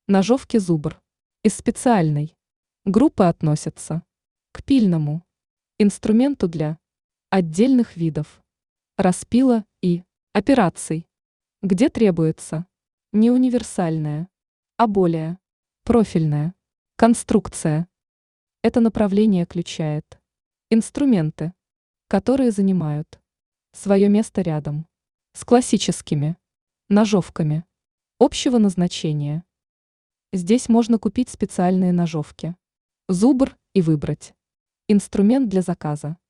Ножовки Зубр. Из специальной группы относятся к пильному инструменту для отдельных видов распила и операций, где требуется не универсальная, а более профильная конструкция. Это направление включает инструменты, которые занимают свое место рядом с классическими ножовками общего назначения. Здесь можно купить специальные ножовки Зубр и выбрать инструмент для заказа.